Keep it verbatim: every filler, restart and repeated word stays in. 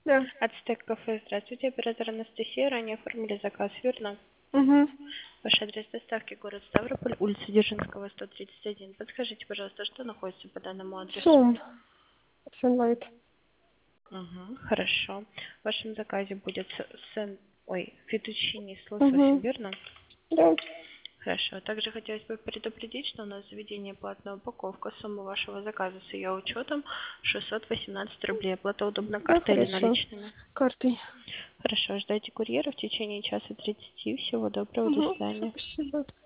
Да. Ацтек кафе. Здравствуйте, оператор Анастасия. Ранее оформили заказ, верно? Угу. Ваш адрес доставки город Ставрополь, улица Дзержинского, сто тридцать один. Подскажите, пожалуйста, что находится по данному адресу? Сум. Sunlight. Угу, хорошо. В вашем заказе будет с- сэн... Ой, фетучини с лососем, Угу. верно? Да. Хорошо. Также хотелось бы предупредить, что у нас заведение платная упаковка. Сумма вашего заказа с ее учетом шестьсот восемнадцать рублей. Оплата удобна Да, картой или хорошо. наличными? Картой. Хорошо. Ждайте курьера в течение часа тридцати. Всего доброго. До Угу. Все, свидания. спасибо.